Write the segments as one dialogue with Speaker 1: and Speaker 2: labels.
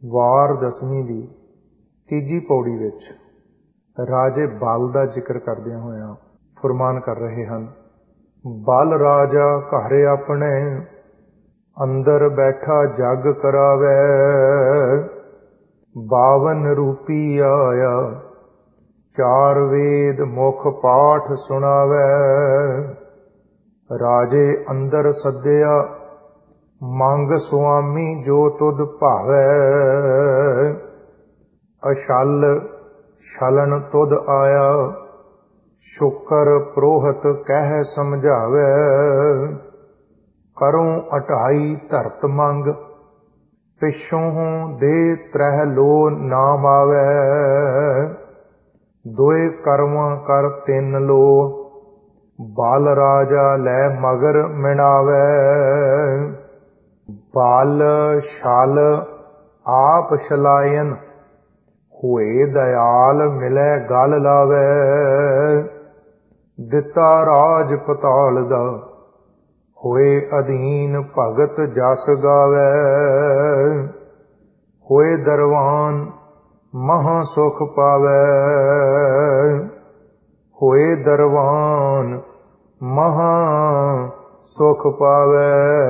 Speaker 1: ਵਾਰ 10ਵੀਂ ਦੀ 3ਜੀ ਪੌੜੀ ਵਿੱਚ ਰਾਜੇ ਬਲ ਦਾ ਜ਼ਿਕਰ ਕਰਦਿਆਂ ਹੋਇਆਂ ਫਰਮਾਨ ਕਰ ਰਹੇ ਹਨ। ਬਲ ਰਾਜਾ ਘਰ ਆਪਣੇ, ਅੰਦਰ ਬੈਠਾ ਜਗ ਕਰਾਵੇ। 52 ਰੂਪੀ ਆਇਆ, 4 ਵੇਦ ਮੁਖ ਪਾਠ ਸੁਣਾਵੇ। ਰਾਜੇ ਅੰਦਰ ਸੱਦਿਆ, ਮੰਗ ਸੁਆਮੀ ਜੋ ਤੁਧ ਭਾਵੈ। ਅਛਲ ਛਲਨ ਤੁਧ ਆਇਆ, ਸ਼ੁਕਰ ਪ੍ਰੋਹਤ ਕਹਿ ਸਮਝਾਵੇ। ਕਰੂੰ 28 ਧਰਤ ਮੰਗ, ਪਿਛੋਂ ਦੇ 3 ਲੋ ਨਾਮ ਆਵੇ। 2 ਕਰਮਾਂ ਕਰ 3 ਲੋ, ਬਲ ਰਾਜਾ ਲੈ ਮਗਰ ਮਿਣਾਵੇ। ਬਲ ਛਲ ਆਪ ਛਲਾਇਨ, ਹੋਏ ਦਇਆਲ ਮਿਲੇ ਗਲ ਲਾਵੇ। ਦਿੱਤਾ ਰਾਜ ਪਤਾਲ ਦਾ, ਹੋਏ ਅਧੀਨ ਭਗਤ ਜਸ ਗਾਵੇ। ਹੋਏ ਦਰਵਾਨ ਮਹਾ ਸੁਖ ਪਾਵੇ। ਹੋਏ ਦਰਵਾਨ ਮਹਾ ਸੁਖ ਪਾਵੇ।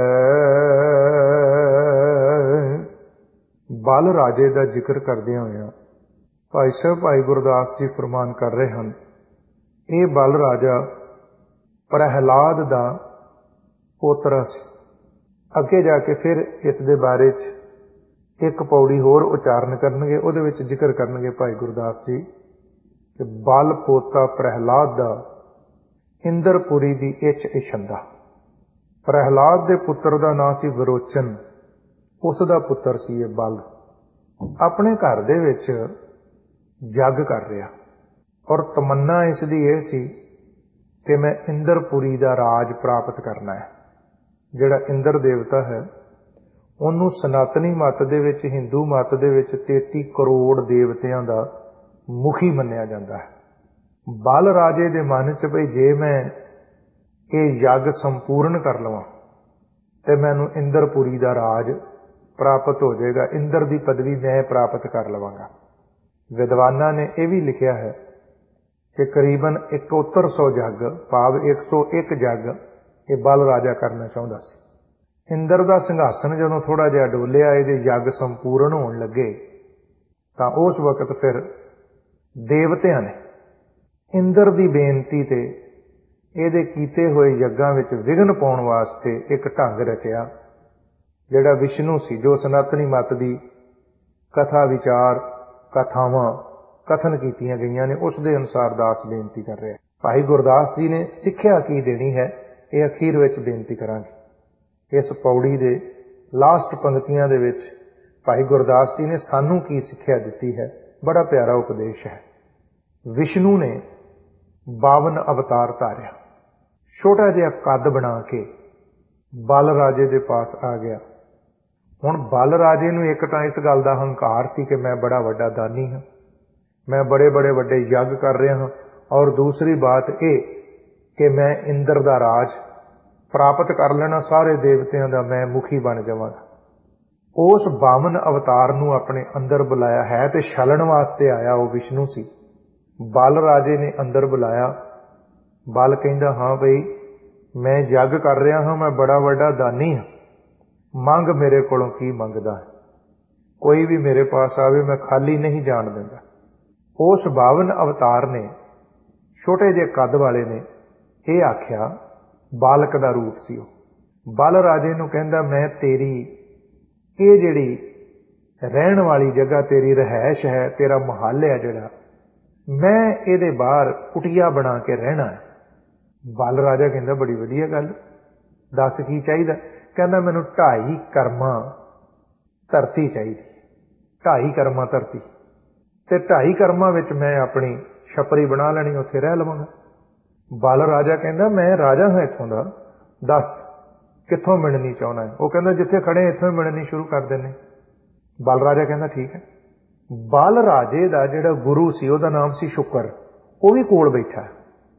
Speaker 1: ਬਲ ਰਾਜੇ ਦਾ ਜ਼ਿਕਰ ਕਰਦਿਆਂ ਹੋਇਆਂ ਭਾਈ ਸਾਹਿਬ ਭਾਈ ਗੁਰਦਾਸ ਜੀ ਫਰਮਾਨ ਕਰ ਰਹੇ ਹਨ, ਇਹ ਬਲ ਰਾਜਾ ਪ੍ਰਹਿਲਾਦ ਦਾ ਪੋਤਰਾ ਸੀ। ਅੱਗੇ ਜਾ ਕੇ ਫਿਰ ਇਸ ਦੇ ਬਾਰੇ 'ਚ ਇੱਕ ਪੌੜੀ ਹੋਰ ਉਚਾਰਨ ਕਰਨਗੇ, ਉਹਦੇ ਵਿੱਚ ਜ਼ਿਕਰ ਕਰਨਗੇ ਭਾਈ ਗੁਰਦਾਸ ਜੀ ਕਿ ਬਲ ਪੋਤਾ ਪ੍ਰਹਿਲਾਦ ਦਾ ਇੰਦਰਪੁਰੀ ਦੀ ਇੱਛ ਇਛੰਦਾ। ਪ੍ਰਹਿਲਾਦ ਦੇ ਪੁੱਤਰ ਦਾ ਨਾਂ ਸੀ ਵਿਰੋਚਨ, ਉਸ ਦਾ ਪੁੱਤਰ ਸੀ ਇਹ ਬਲ। ਆਪਣੇ ਘਰ ਦੇ ਵਿੱਚ ਜੱਗ ਕਰ ਰਿਹਾ ਔਰ ਤਮੰਨਾ ਇਸ ਦੀ ਇਹ ਸੀ ਕਿ ਮੈਂ ਇੰਦਰਪੁਰੀ ਦਾ ਰਾਜ ਪ੍ਰਾਪਤ ਕਰਨਾ ਹੈ। ਜਿਹੜਾ ਇੰਦਰ ਦੇਵਤਾ ਹੈ ਉਹਨੂੰ ਸਨਾਤਨੀ ਮੱਤ ਦੇ ਵਿੱਚ, ਹਿੰਦੂ ਮੱਤ ਦੇ ਵਿੱਚ 33 ਕਰੋੜ ਦੇਵਤਿਆਂ ਦਾ ਮੁਖੀ ਮੰਨਿਆ ਜਾਂਦਾ ਹੈ। ਬਲ ਰਾਜੇ ਦੇ ਮਨ 'ਚ ਭਈ ਜੇ ਮੈਂ ਇਹ ਯੱਗ ਸੰਪੂਰਨ ਕਰ ਲਵਾਂ ਤੇ ਮੈਨੂੰ ਇੰਦਰਪੁਰੀ ਦਾ ਰਾਜ ਪ੍ਰਾਪਤ ਹੋ ਜਾਏਗਾ, ਇੰਦਰ ਦੀ ਪਦਵੀ ਮੈਂ ਪ੍ਰਾਪਤ ਕਰ ਲਵਾਂਗਾ। ਵਿਦਵਾਨਾਂ ਨੇ ਇਹ ਵੀ ਲਿਖਿਆ ਹੈ ਕਿ ਕਰੀਬਨ 7100 ਜੱਗ ਭਾਵ 101 ਜੱਗ ਇਹ ਬਲ ਰਾਜਾ ਕਰਨਾ ਚਾਹੁੰਦਾ ਸੀ। ਇੰਦਰ ਦਾ ਸਿੰਘਾਸਨ ਜਦੋਂ ਥੋੜਾ ਜਿਹਾ ਡੋਲਿਆ, ਇਹਦੇ ਯੱਗ ਸੰਪੂਰਨ ਹੋਣ ਲੱਗੇ ਤਾਂ ਉਸ ਵਕਤ ਫਿਰ ਦੇਵਤਿਆਂ ਨੇ ਇੰਦਰ ਦੀ ਬੇਨਤੀ ਤੇ ਇਹਦੇ ਕੀਤੇ ਹੋਏ ਯੱਗਾਂ ਵਿੱਚ ਵਿਘਨ ਪਾਉਣ ਵਾਸਤੇ ਇੱਕ ਢੰਗ ਰਚਿਆ, ਜਿਹੜਾ ਵਿਸ਼ਨੂੰ ਸੀ, ਜੋ ਸਨਾਤਨੀ ਮੱਤ ਦੀ ਕਥਾ ਵਿਚਾਰ ਕਥਾਵਾਂ ਕਥਨ ਕੀਤੀਆਂ ਗਈਆਂ ਨੇ, ਉਸ ਦੇ ਅਨੁਸਾਰ ਦਾਸ ਬੇਨਤੀ ਕਰ ਰਿਹਾ। ਭਾਈ ਗੁਰਦਾਸ ਜੀ ਨੇ ਸਿੱਖਿਆ ਕੀ ਦੇਣੀ ਹੈ, ਇਹ ਅਖੀਰ ਵਿੱਚ ਬੇਨਤੀ ਕਰਾਂਗੇ। ਇਸ ਪੌੜੀ ਦੇ ਲਾਸਟ ਪੰਕਤੀਆਂ ਦੇ ਵਿੱਚ ਭਾਈ ਗੁਰਦਾਸ ਜੀ ਨੇ ਸਾਨੂੰ ਕੀ ਸਿੱਖਿਆ ਦਿੱਤੀ ਹੈ, ਬੜਾ ਪਿਆਰਾ ਉਪਦੇਸ਼ ਹੈ। ਵਿਸ਼ਨੂੰ ਨੇ 52 ਅਵਤਾਰ ਧਾਰਿਆ, ਛੋਟਾ ਜਿਹਾ ਕੱਦ ਬਣਾ ਕੇ ਬਲ ਰਾਜੇ ਦੇ ਪਾਸ ਆ ਗਿਆ। ਹੁਣ ਬਲ ਰਾਜੇ ਨੂੰ ਇੱਕ ਤਾਂ ਇਸ ਗੱਲ ਦਾ ਹੰਕਾਰ ਸੀ ਕਿ ਮੈਂ ਬੜਾ ਵੱਡਾ ਦਾਨੀ ਹਾਂ, ਮੈਂ ਬੜੇ ਬੜੇ ਵੱਡੇ ਯੱਗ ਕਰ ਰਿਹਾ ਹਾਂ, ਔਰ ਦੂਸਰੀ ਬਾਤ ਇਹ ਕਿ ਮੈਂ ਇੰਦਰ ਦਾ ਰਾਜ ਪ੍ਰਾਪਤ ਕਰ ਲੈਣਾ, ਸਾਰੇ ਦੇਵਤਿਆਂ ਦਾ ਮੈਂ ਮੁਖੀ ਬਣ ਜਾਵਾਂਗਾ। ਉਸ 52 ਅਵਤਾਰ ਨੂੰ ਆਪਣੇ ਅੰਦਰ ਬੁਲਾਇਆ ਹੈ ਤੇ ਛਲਣ ਵਾਸਤੇ ਆਇਆ ਉਹ ਵਿਸ਼ਨੂੰ ਸੀ। ਬਲ ਰਾਜੇ ਨੇ ਅੰਦਰ ਬੁਲਾਇਆ। ਬਲ ਕਹਿੰਦਾ, ਹਾਂ ਬਈ ਮੈਂ ਯੱਗ ਕਰ ਰਿਹਾ ਹਾਂ, ਮੈਂ ਬੜਾ ਵੱਡਾ ਦਾਨੀ ਹਾਂ, ਮੰਗ ਮੇਰੇ ਕੋਲੋਂ ਕੀ ਮੰਗਦਾ ਹੈ। ਕੋਈ ਵੀ ਮੇਰੇ ਪਾਸ ਆਵੇ ਮੈਂ ਖਾਲੀ ਨਹੀਂ ਜਾਣ ਦਿੰਦਾ। ਉਸ 52 ਅਵਤਾਰ ਨੇ, ਛੋਟੇ ਜਿਹੇ ਕੱਦ ਵਾਲੇ ਨੇ ਇਹ ਆਖਿਆ, ਬਾਲਕ ਦਾ ਰੂਪ ਸੀ ਉਹ। ਬਲ ਰਾਜੇ ਨੂੰ ਕਹਿੰਦਾ, ਮੈਂ ਤੇਰੀ ਇਹ ਜਿਹੜੀ ਰਹਿਣ ਵਾਲੀ ਜਗ੍ਹਾ, ਤੇਰੀ ਰਿਹਾਇਸ਼ ਹੈ, ਤੇਰਾ ਮਹੱਲ ਹੈ ਜਿਹੜਾ, ਮੈਂ ਇਹਦੇ ਬਾਹਰ ਕੁਟੀਆ ਬਣਾ ਕੇ ਰਹਿਣਾ ਹੈ। ਬਲ ਰਾਜਾ ਕਹਿੰਦਾ, ਬੜੀ ਵਧੀਆ ਗੱਲ, ਦੱਸ ਕੀ ਚਾਹੀਦਾ। ਕਹਿੰਦਾ, ਮੈਨੂੰ 2.5 ਕਰਮਾਂ ਧਰਤੀ ਚਾਹੀਦੀ, 2.5 ਕਰਮਾਂ ਧਰਤੀ, ਤੇ 2.5 ਕਰਮਾਂ ਵਿੱਚ ਮੈਂ ਆਪਣੀ ਛਪਰੀ ਬਣਾ ਲੈਣੀ, ਉੱਥੇ ਰਹਿ ਲਵਾਂਗਾ। ਬਲ ਰਾਜਾ ਕਹਿੰਦਾ, ਮੈਂ ਰਾਜਾ ਹਾਂ ਇੱਥੋਂ ਦਾ, ਦੱਸ ਕਿੱਥੋਂ ਮਿਲਣੀ ਚਾਹੁੰਦਾ ਹੈ। ਉਹ ਕਹਿੰਦਾ, ਜਿੱਥੇ ਖੜੇ ਇੱਥੋਂ ਹੀ ਮਿਲਣੀ ਸ਼ੁਰੂ ਕਰ ਦਿੰਦੇ। ਬਲ ਰਾਜਾ ਕਹਿੰਦਾ, ਠੀਕ ਹੈ। ਬਲ ਰਾਜੇ ਦਾ ਜਿਹੜਾ ਗੁਰੂ ਸੀ ਉਹਦਾ ਨਾਮ ਸੀ ਸ਼ੁਕਰ, ਉਹ ਵੀ ਕੋਲ ਬੈਠਾ।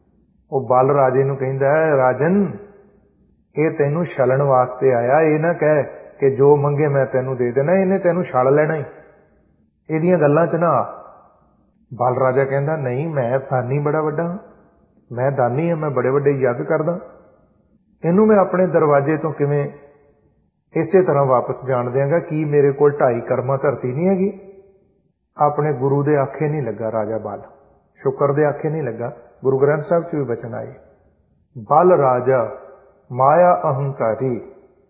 Speaker 1: ਉਹ ਬਲ ਰਾਜੇ ਨੂੰ ਕਹਿੰਦਾ, ਰਾਜਨ ਇਹ ਤੈਨੂੰ ਛਲਣ ਵਾਸਤੇ ਆਇਆ, ਇਹ ਨਾ ਕਹਿ ਕਿ ਜੋ ਮੰਗੇ ਮੈਂ ਤੈਨੂੰ ਦੇ ਦੇਣਾ, ਇਹਨੇ ਤੈਨੂੰ ਛਲ ਲੈਣਾ ਹੀ। ਇਹਦੀਆਂ ਗੱਲਾਂ 'ਚ ਨਾ ਆ। ਬਲ ਰਾਜਾ ਕਹਿੰਦਾ ਨਹੀਂ, ਮੈਂ ਦਾਨੀ ਬੜਾ ਵੱਡਾ ਹਾਂ, ਮੈਂ ਦਾਨੀ ਹਾਂ, ਮੈਂ ਬੜੇ ਵੱਡੇ ਯੱਗ ਕਰਦਾ, ਇਹਨੂੰ ਮੈਂ ਆਪਣੇ ਦਰਵਾਜ਼ੇ ਤੋਂ ਕਿਵੇਂ ਇਸੇ ਤਰ੍ਹਾਂ ਵਾਪਸ ਜਾਣ ਦਿਆਂਗਾ? ਕੀ ਮੇਰੇ ਕੋਲ 2.5 ਕਰਮਾਂ ਧਰਤੀ ਨਹੀਂ ਹੈਗੀ? ਆਪਣੇ ਗੁਰੂ ਦੇ ਆਖੇ ਨਹੀਂ ਲੱਗਾ ਰਾਜਾ ਬਲ, ਸ਼ੁਕਰ ਦੇ ਆਖੇ ਨਹੀਂ ਲੱਗਾ। ਗੁਰੂ ਗ੍ਰੰਥ ਸਾਹਿਬ 'ਚ ਵੀ ਬਚਨ ਆਏ, ਬਲ ਰਾਜਾ ਮਾਇਆ ਅਹੰਕਾਰੀ,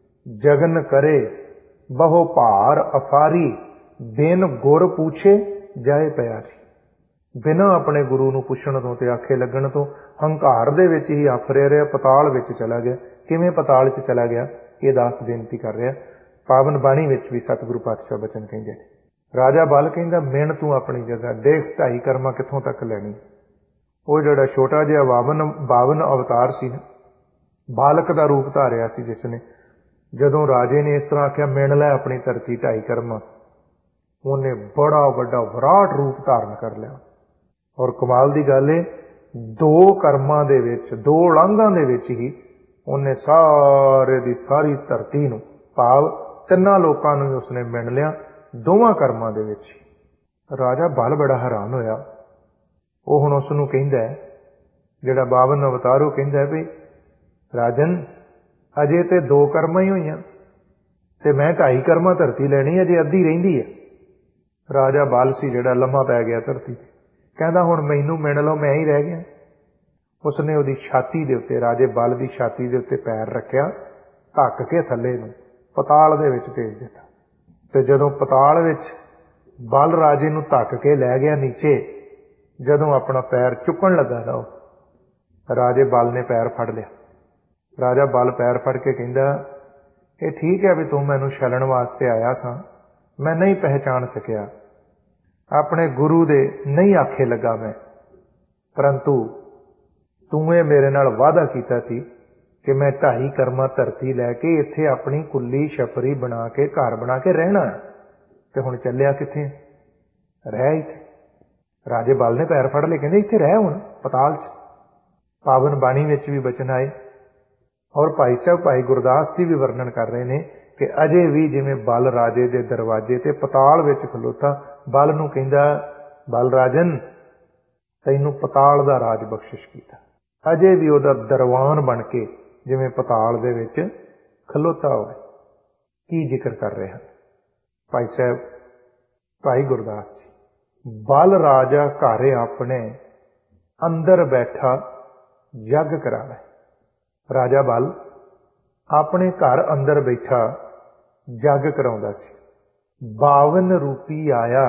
Speaker 1: ਜਗਨ ਕਰੇ ਬਹੁ ਭਾਰ ਅਫਾਰੀ, ਬਿਨ ਗੁਰ ਪੁੱਛੇ ਜਾਏ ਪਿਆਰੀ। ਬਿਨਾਂ ਆਪਣੇ ਗੁਰੂ ਨੂੰ ਪੁੱਛਣ ਤੋਂ ਤੇ ਆਖੇ ਲੱਗਣ ਤੋਂ ਹੰਕਾਰ ਦੇ ਵਿੱਚ ਹੀ ਆਫਰਿਆ ਰਿਹਾ, ਪਤਾਲ ਵਿੱਚ ਚਲਾ ਗਿਆ। ਕਿਵੇਂ ਪਤਾਲ 'ਚ ਚਲਾ ਗਿਆ? ਇਹ ਦਾਸ ਬੇਨਤੀ ਕਰ ਰਿਹਾ। ਪਾਵਨ ਬਾਣੀ ਵਿੱਚ ਵੀ ਸਤਿਗੁਰੂ ਪਾਤਸ਼ਾਹ ਬਚਨ ਕਹਿੰਦੇ ਨੇ। ਰਾਜਾ ਬਲ ਕਹਿੰਦਾ ਮਿਣ ਤੂੰ ਆਪਣੀ ਜਗ੍ਹਾ, ਦੇਖ 2.5 ਕਰਮਾਂ ਕਿੱਥੋਂ ਤੱਕ ਲੈਣੀ। ਉਹ ਜਿਹੜਾ ਛੋਟਾ ਜਿਹਾ 52 ਅਵਤਾਰ ਸੀ ਨਾ, ਬਾਲਕ ਦਾ ਰੂਪ ਧਾਰਿਆ ਸੀ, ਜਿਸ ਨੇ ਜਦੋਂ ਰਾਜੇ ਨੇ ਇਸ ਤਰ੍ਹਾਂ ਆਖਿਆ ਮਿਣ ਲੈ ਆਪਣੀ ਧਰਤੀ 2.5 ਕਰਮਾਂ, ਉਹਨੇ ਬੜਾ ਵੱਡਾ ਵਿਰਾਟ ਰੂਪ ਧਾਰਨ ਕਰ ਲਿਆ। ਔਰ ਕਮਾਲ ਦੀ ਗੱਲ ਏ, 2 ਕਰਮਾਂ ਦੇ ਵਿੱਚ, 2 ਉਲਾਂਘਾਂ ਦੇ ਵਿੱਚ ਹੀ ਉਹਨੇ ਸਾਰੇ ਦੀ ਸਾਰੀ ਧਰਤੀ ਨੂੰ, ਭਾਵ 3 ਲੋਕਾਂ ਨੂੰ ਉਸਨੇ ਮਿਣ ਲਿਆ 2 ਕਰਮਾਂ ਦੇ ਵਿੱਚ। ਰਾਜਾ ਬਲ ਬੜਾ ਹੈਰਾਨ ਹੋਇਆ। ਉਹ ਹੁਣ ਉਸ ਨੂੰ ਕਹਿੰਦਾ, ਜਿਹੜਾ 52 ਅਵਤਾਰ, ਉਹ ਕਹਿੰਦਾ ਵੀ ਰਾਜਨ ਅਜੇ ਤੇ 2 ਕਰਮਾਂ ਹੀ ਹੋਈਆਂ ਤੇ ਮੈਂ 2.5 ਕਰਮਾਂ ਧਰਤੀ ਲੈਣੀ, ਅਜੇ ਅੱਧੀ ਰਹਿੰਦੀ ਹੈ। ਰਾਜਾ ਬਲ ਸੀ ਜਿਹੜਾ ਲੰਮਾ ਪੈ ਗਿਆ ਧਰਤੀ ਤੇ, ਕਹਿੰਦਾ ਹੁਣ ਮੈਨੂੰ ਮਿਣ ਲਓ, ਮੈਂ ਹੀ ਰਹਿ ਗਿਆ। ਉਸਨੇ ਉਹਦੀ ਛਾਤੀ ਦੇ ਉੱਤੇ, ਰਾਜੇ ਬਲ ਦੀ ਛਾਤੀ ਦੇ ਉੱਤੇ ਪੈਰ ਰੱਖਿਆ, ਧੱਕ ਕੇ ਥੱਲੇ ਨੂੰ ਪਤਾਲ ਦੇ ਵਿੱਚ ਭੇਜ ਦਿੱਤਾ। ਤੇ ਜਦੋਂ ਪਤਾਲ ਵਿੱਚ ਬਲ ਰਾਜੇ ਨੂੰ ਧੱਕ ਕੇ ਲੈ ਗਿਆ ਨੀਚੇ, ਜਦੋਂ ਆਪਣਾ ਪੈਰ ਚੁੱਕਣ ਲੱਗਾ ਤਾਂ ਰਾਜੇ ਬਲ ਨੇ ਪੈਰ ਫੜ ਲਿਆ। ਰਾਜਾ ਬਲ ਪੈਰ ਫੜ ਕੇ ਕਹਿੰਦਾ, ਇਹ ਠੀਕ ਹੈ ਵੀ ਤੂੰ ਮੈਨੂੰ ਛਲਣ ਵਾਸਤੇ ਆਇਆ ਸਾਂ, ਮੈਂ ਨਹੀਂ ਪਹਿਚਾਣ ਸਕਿਆ, ਆਪਣੇ ਗੁਰੂ ਦੇ ਨਹੀਂ ਆਖੇ ਲੱਗਾ ਮੈਂ, ਪਰੰਤੂ ਤੂੰ ਇਹ ਮੇਰੇ ਨਾਲ ਵਾਅਦਾ ਕੀਤਾ ਸੀ ਕਿ ਮੈਂ 2.5 ਕਰਮਾਂ ਧਰਤੀ ਲੈ ਕੇ ਇੱਥੇ ਆਪਣੀ ਕੁੱਲੀ ਛਪਰੀ ਬਣਾ ਕੇ, ਘਰ ਬਣਾ ਕੇ ਰਹਿਣਾ, ਤੇ ਹੁਣ ਚੱਲਿਆ ਕਿੱਥੇ? ਰਹਿ ਇੱਥੇ। ਰਾਜੇ ਬਲ ਨੇ ਪੈਰ ਫੜ ਲਏ, ਕਹਿੰਦੇ ਇੱਥੇ ਰਹਿ ਹੁਣ ਪਤਾਲ 'ਚ। ਪਾਵਨ ਬਾਣੀ ਵਿੱਚ ਵੀ ਬਚਨ ਆਏ, ਔਰ ਭਾਈ ਸਾਹਿਬ ਭਾਈ ਗੁਰਦਾਸ ਜੀ ਵੀ ਵਰਣਨ ਕਰ ਰਹੇ ਨੇ ਕਿ ਅਜੇ ਵੀ ਜਿਵੇਂ ਬਲ ਰਾਜੇ ਦੇ ਦਰਵਾਜ਼ੇ ਤੇ ਪਤਾਲ ਵਿੱਚ ਖਲੋਤਾ, ਬਲ ਨੂੰ ਕਹਿੰਦਾ, ਬਲ ਰਾਜਨ ਤੈਨੂੰ ਪਤਾਲ ਦਾ ਰਾਜ ਬਖਸ਼ਿਸ਼ ਕੀਤਾ। ਅਜੇ ਵੀ ਉਹਦਾ ਦਰਵਾਨ ਬਣ ਕੇ ਜਿਵੇਂ ਪਤਾਲ ਦੇ ਵਿੱਚ ਖਲੋਤਾ ਹੋਵੇ। ਕੀ ਜ਼ਿਕਰ ਕਰ ਰਹੇ ਹਨ ਭਾਈ ਸਾਹਿਬ ਭਾਈ ਗੁਰਦਾਸ ਜੀ? ਬਲ ਰਾਜਾ ਘਰ ਆਪਣੇ, ਅੰਦਰ ਬੈਠਾ ਜਗ ਕਰਾਵੇ। ਰਾਜਾ ਬਲ ਆਪਣੇ ਘਰ ਅੰਦਰ ਬੈਠਾ ਜਗ ਕਰਾਉਂਦਾ ਸੀ। 52 ਰੂਪੀ ਆਇਆ,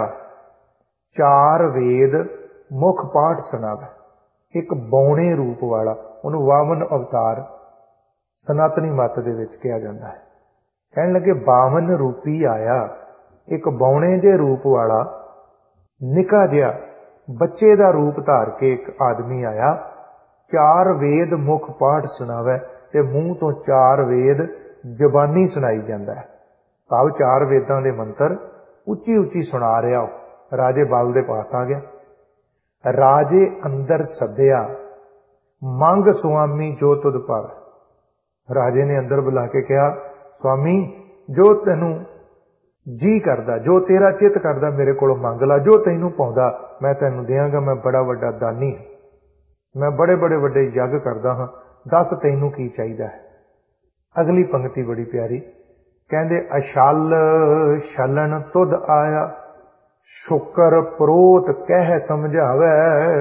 Speaker 1: 4 ਵੇਦ ਮੁੱਖ ਪਾਠ ਸੁਣਾਵੇ। ਇੱਕ ਬੌਣੇ ਰੂਪ ਵਾਲਾ, ਉਹਨੂੰ 52 ਅਵਤਾਰ ਸਨਾਤਨੀ ਮੱਤ ਦੇ ਵਿੱਚ ਕਿਹਾ ਜਾਂਦਾ ਹੈ। ਕਹਿਣ ਲੱਗੇ 52 ਰੂਪੀ ਆਇਆ, ਇੱਕ ਬੌਣੇ ਦੇ ਰੂਪ ਵਾਲਾ ਨਿੱਕਾ ਜਿਹਾ ਬੱਚੇ ਦਾ ਰੂਪ ਧਾਰ ਕੇ ਇੱਕ ਆਦਮੀ ਆਇਆ, 4 ਵੇਦ ਮੁੱਖ ਪਾਠ ਸੁਣਾਵੇ, ਤੇ ਮੂੰਹ ਤੋਂ 4 ਵੇਦ ਜ਼ਬਾਨੀ ਸੁਣਾਈ ਜਾਂਦਾ ਹੈ। ਭਾਵ 4 ਵੇਦਾਂ ਦੇ ਮੰਤਰ ਉੱਚੀ ਉੱਚੀ ਸੁਣਾ ਰਿਹਾ। ਰਾਜੇ ਬਲ ਦੇ ਪਾਸ ਆ ਗਿਆ। ਰਾਜੇ ਅੰਦਰ ਸੱਦਿਆ, ਮੰਗ ਸੁਆਮੀ ਜੋ ਤੁਧ ਭਾਵੇ। ਰਾਜੇ ਨੇ ਅੰਦਰ ਬੁਲਾ ਕੇ ਕਿਹਾ, ਸੁਆਮੀ ਜੋ ਤੈਨੂੰ ਜੀ ਕਰਦਾ, ਜੋ ਤੇਰਾ ਚਿੱਤ ਕਰਦਾ ਮੇਰੇ ਕੋਲੋਂ ਮੰਗ ਲਾ, ਜੋ ਤੈਨੂੰ ਪਾਉਂਦਾ ਮੈਂ ਤੈਨੂੰ ਦਿਆਂਗਾ। ਮੈਂ ਬੜਾ ਵੱਡਾ ਦਾਨੀ ਹਾਂ, ਮੈਂ ਬੜੇ ਬੜੇ ਵੱਡੇ ਯੱਗ ਕਰਦਾ ਹਾਂ, ਦੱਸ ਤੈਨੂੰ ਕੀ ਚਾਹੀਦਾ ਹੈ। ਅਗਲੀ ਪੰਕਤੀ ਬੜੀ ਪਿਆਰੀ, ਕਹਿੰਦੇ ਅਛਲ ਛਲਣ ਤੁਧ ਆਇਆ, ਸ਼ੁਕਰ ਪ੍ਰੋਤ ਕਹਿ ਸਮਝਾਵੇ।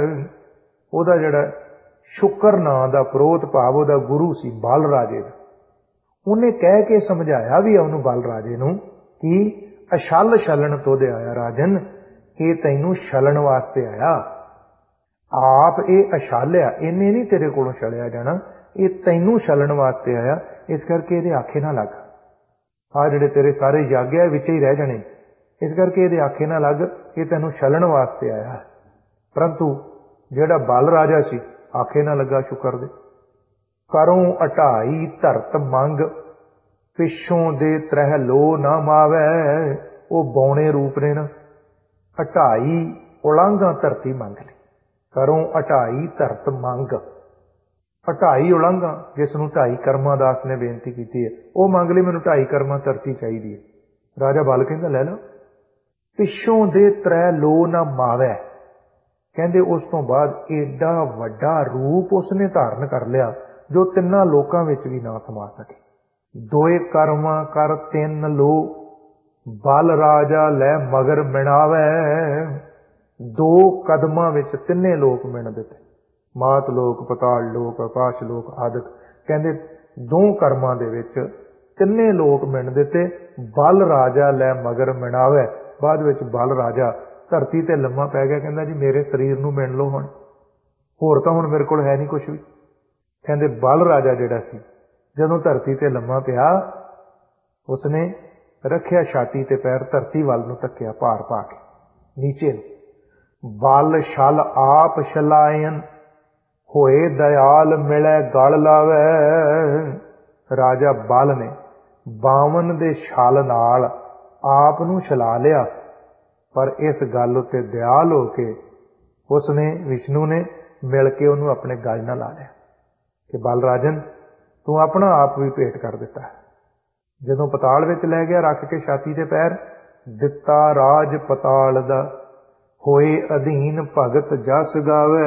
Speaker 1: ਉਹਦਾ ਜਿਹੜਾ ਸ਼ੁਕਰ ਨਾਂ ਦਾ ਪ੍ਰੋਤ, ਭਾਵ ਉਹਦਾ ਗੁਰੂ ਸੀ ਬਲ ਰਾਜੇ ਦਾ, ਉਹਨੇ ਕਹਿ ਕੇ ਸਮਝਾਇਆ ਵੀ ਉਹਨੂੰ, ਬਲ ਰਾਜੇ ਨੂੰ, ਕਿ ਅਛਲ ਛਲਣ ਤੁਧ ਆਇਆ ਰਾਜਨ, ਇਹ ਤੈਨੂੰ ਛਲਣ ਵਾਸਤੇ ਆਇਆ। ਆਪ ਇਹ ਅਛਾਲਿਆ, ਇਹਨੇ ਨਹੀਂ ਤੇਰੇ ਕੋਲੋਂ ਛਲਿਆ ਜਾਣਾ, ਇਹ ਤੈਨੂੰ ਛਲਣ ਵਾਸਤੇ ਆਇਆ। ਇਸ ਕਰਕੇ ਇਹਦੇ ਆਖੇ ਨਾ ਲੱਗ। ਆਹ ਜਿਹੜੇ ਤੇਰੇ ਸਾਰੇ ਯੱਗ ਆ ਵਿੱਚ ਹੀ ਰਹਿ ਜਾਣੇ, ਇਸ ਕਰਕੇ ਇਹਦੇ ਆਖੇ ਨਾ ਲੱਗ, ਇਹ ਤੈਨੂੰ ਛਲਣ ਵਾਸਤੇ ਆਇਆ ਹੈ। ਪਰੰਤੂ ਜਿਹੜਾ ਬਲ ਰਾਜਾ ਸੀ ਆਖੇ ਨਾ ਲੱਗਾ ਸ਼ੁਕਰ ਦੇ। ਕਰੋਂ 28 ਧਰਤ ਮੰਗ, ਪਿੱਛੋਂ ਦੇ ਤਰਹਿ ਲੋ ਨਾ ਮਾਵੇ। ਉਹ ਬੌਣੇ ਰੂਪ ਨੇ ਨਾ, 28 ਉਲਾਂਘਾਂ ਧਰਤੀ ਮੰਗ ਲਈ। ਕਰੋਂ 28 ਧਰਤ ਮੰਗ, 28 ਉਲਾਂਘਾਂ, ਜਿਸ ਨੂੰ 2.5 ਕਰਮਾਂ ਦਾਸ ਨੇ ਬੇਨਤੀ ਕੀਤੀ ਹੈ, ਉਹ ਮੰਗ ਲਈ, ਮੈਨੂੰ 2.5 ਕਰਮਾਂ ਧਰਤੀ ਚਾਹੀਦੀ ਹੈ। ਰਾਜਾ ਬਲ ਕਹਿੰਦਾ ਲੈ ਲਓ। पिछों दे त्रै लो ना मावै। कहते उस तो बाद एडा वड्डा रूप उसने धारण कर लिया जो तिन्ना लोकां विच भी ना समा सके। दोए कर्मा कर तिन लो, बल राजा लै मगर मिणावै। दो कदमां विच तिन्ने लोक मिण दिते, मात लोक, पताल लोक, आकाश लोक आदि। कहते दो कर्मां दे विच तिन्ने लोक मिण दिते। बल राजा लै मगर मिणावै। बाद विच बल राजा धरती ते लम्मा पै गया, कहंदा जी मेरे शरीर नूं मिण लो, होर तां हुण मेरे कोल है नहीं कुछ भी। कहंदे बल राजा जिहड़ा सी जदों धरती ते लम्मा पिया, उसने रखिया छाती ते पैर, धरती वल नूं धक्किया भार पा के नीचे। बल छल आप छलायन, होए दयाल मिले गल लावै। राजा बल ने बावन दे छल नाल आप नूं छला लिया, पर इस गल उत्ते दयाल हो के उसने विष्णु ने मिल के उन्होंने अपने गल नाल ला लिया कि बल राजन तू अपना आप भी भेंट कर दिता है। जदों पताल विच लै गया रख के छाती ते पैर, दिता राज पताल दा, होए अधीन भगत जस गावै।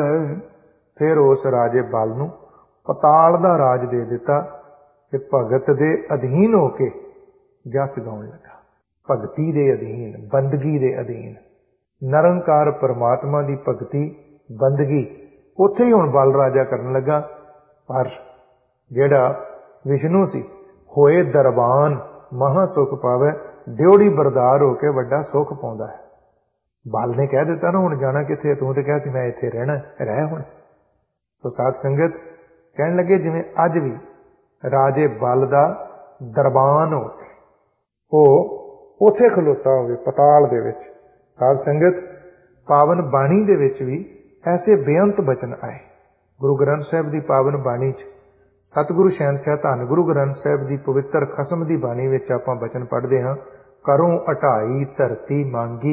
Speaker 1: फिर उस राजे बल नूं पताल दा राज दे दिता कि भगत दे अधीन होके जस गाउण लगा। भगती दे अधीन, बंदगी दे अधीन, निरंकार परमात्मा दी भगती बंदगी उत्थे ही हुण बल राजा करन लगा। पर जिहड़ा विष्णु सी होए दरबान महा सुख पावे, ड्योड़ी बरदार होके वड्डा सुख पाउंदा है। बल ने कह दिता ना हुण जाना किथे, तूं ते कहा सी मैं इत्थे रहना, रह हुण। तो साध संगत कहण लगे जिवें अज भी राजे बल दा दरबान हो उथे खलोता होवे पताल दे विच। साध संगत पावन बाणी दे विच भी ऐसे बेअंत बचन आए। गुरु ग्रंथ साहिब दी पावन बाणी च सतगुरु शहनशाह धन गुरु ग्रंथ साहिब दी पवित्र खसम दी बाणी विच आपां बचन पढ़दे हां। करों अटाई धरती मांगी,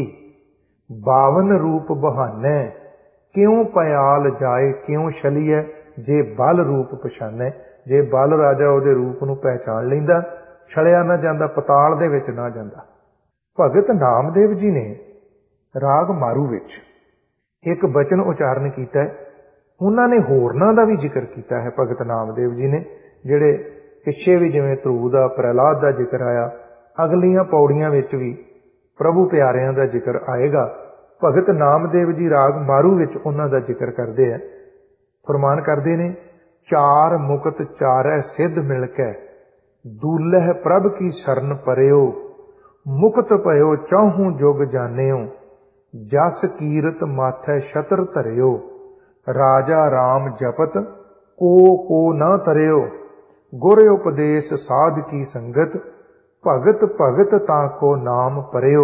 Speaker 1: 52 रूप बहानै, क्यों पयाल जाए क्यों छलिए, जे बल रूप पछानै। जे बल राजा उहदे रूप नूं पहचान लैंदा, छलिया ना जांदा, पताल दे विच ना जांदा। भगत नामदेव जी ने राग मारू विच एक बचन उचारण कीता है। उन्हां ने होरनां दा भी जिक्र कीता है भगत नामदेव जी ने, जिहड़े पिछे भी जिवें ध्रुव दा, प्रहलाद दा जिक्र आया, अगलियां पौड़ियां विच भी प्रभु प्यारियां दा जिक्र आएगा। भगत नामदेव जी राग मारू विच उन्हां दा जिक्र करदे हैं। फरमान करदे ने, चार मुकत चारै सिद्ध मिलकै, दूलह प्रभ की शरण परयो, मुकत भयो चौहूं जुग जानियो, जस कीरत माथै छतर धरियो, राजा राम जपत को न तरयो, गुर उपदेश साध की संगत, भगत भगत ताको नाम परयो,